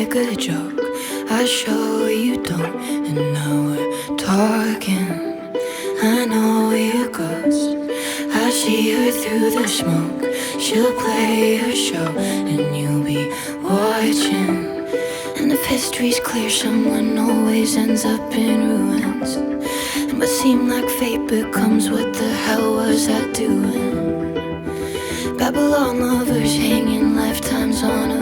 make a joke, I show you don't. And now we're talking. I know your ghost. I see her through the smoke. She'll play her show, and you'll be watching. And if history's clear, someone always ends up in ruins. And what seemed like fate becomes what the hell was I doing? Babylon lovers hanging lifetimes on a